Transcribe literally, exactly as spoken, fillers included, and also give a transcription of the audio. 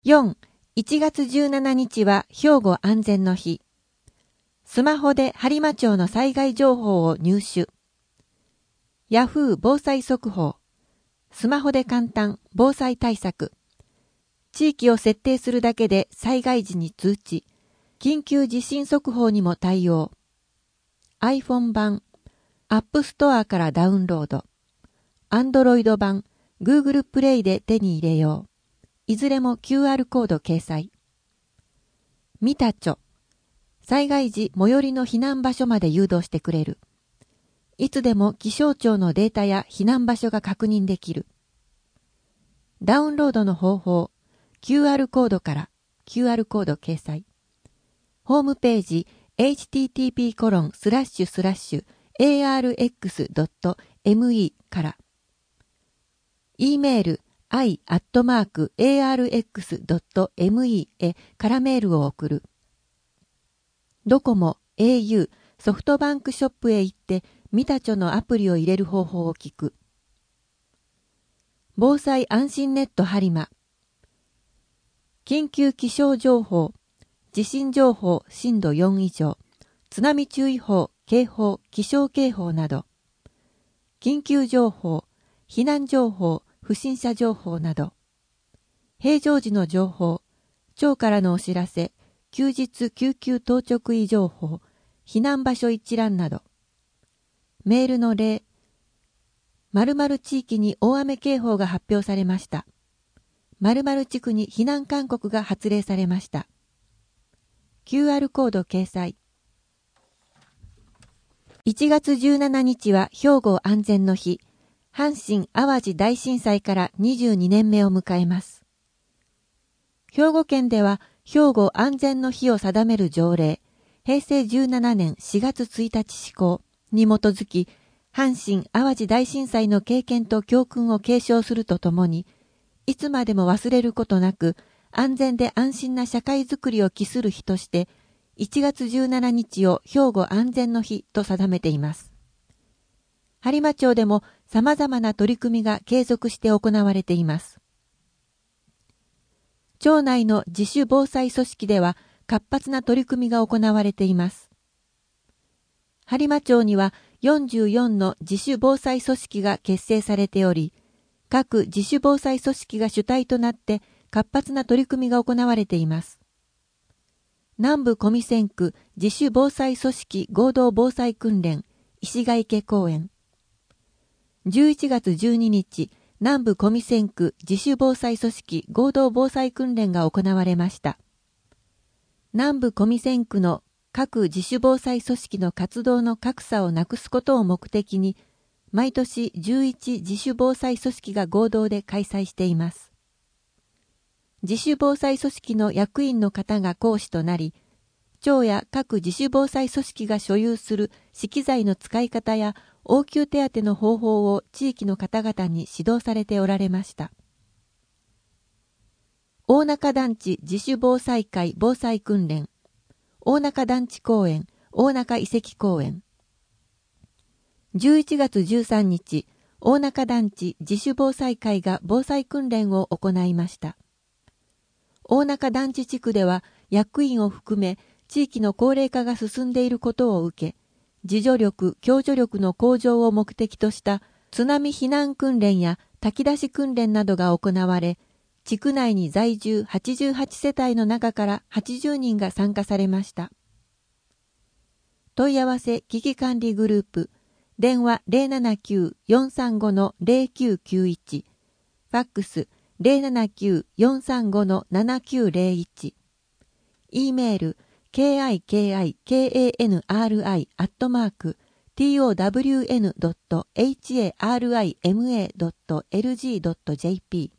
よん、いちがつじゅうしちにちは兵庫安全の日。スマホで播磨町の災害情報を入手。ヤフー防災速報。スマホで簡単防災対策。地域を設定するだけで災害時に通知。緊急地震速報にも対応。iPhone 版、App Store からダウンロード。Android 版、Google Play で手に入れよう。いずれも キューアール コード掲載。ミタチョ。災害時最寄りの避難場所まで誘導してくれる。いつでも気象庁のデータや避難場所が確認できる。ダウンロードの方法。キューアール コードから キューアール コード掲載。ホームページ エイチティーティーピーコロンスラッシュスラッシュエーアールエックスドットエムイー から。E メール アイ アットマーク エーアールエックスドットエムイー へからメールを送る。ドコモ、エーユー、ソフトバンクショップへ行ってミタチョのアプリを入れる方法を聞く。防災安心ネット播磨。緊急気象情報、地震情報震度よん以上、津波注意報、警報、気象警報など、緊急情報、避難情報、不審者情報など、平常時の情報、町からのお知らせ、休日救急当直医情報、避難場所一覧など、メールの例、〇〇地域に大雨警報が発表されました。〇〇地区に避難勧告が発令されました。キューアール コード掲載。いちがつじゅうしちにちは兵庫安全の日。阪神・淡路大震災からにじゅうにねんめを迎えます。兵庫県では兵庫安全の日を定める条例、へいせいじゅうななねんしがつついたち施行に基づき、阪神・淡路大震災の経験と教訓を継承するとともに、いつまでも忘れることなく、安全で安心な社会づくりを期する日として、いちがつじゅうしちにちを兵庫安全の日と定めています。播磨町でも様々な取り組みが継続して行われています。町内の自主防災組織では活発な取り組みが行われています。播磨町にはよんじゅうよんの自主防災組織が結成されており、各自主防災組織が主体となって活発な取り組みが行われています。南部小見線区自主防災組織合同防災訓練石ヶ池公園。じゅういちがつじゅうににち、南部小見線区自主防災組織合同防災訓練が行われました。南部小見線区の各自主防災組織の活動の格差をなくすことを目的に、毎年じゅういち自主防災組織が合同で開催しています。自主防災組織の役員の方が講師となり、町や各自主防災組織が所有する資機材の使い方や応急手当の方法を地域の方々に指導されておられました。大中団地自主防災会防災訓練、大中団地公園、大中遺跡公園。じゅういちがつじゅうさんにち、大中団地自主防災会が防災訓練を行いました。大中団地地区では役員を含め地域の高齢化が進んでいることを受け、自助力・共助力の向上を目的とした津波避難訓練や炊き出し訓練などが行われ、地区内に在住はちじゅうはちせたいの中からはちじゅうにんが参加されました。問い合わせ危機管理グループ、電話 ゼロななきゅう よんさんご の ゼロきゅうきゅういち、ファックス ゼロななきゅう よんさんご の ななきゅうゼロいち、E メール ケーアイケーアイケーエーエヌアールアイ アットマーク トウン ドット ハーマ ドット エルジー ドット ジェーピー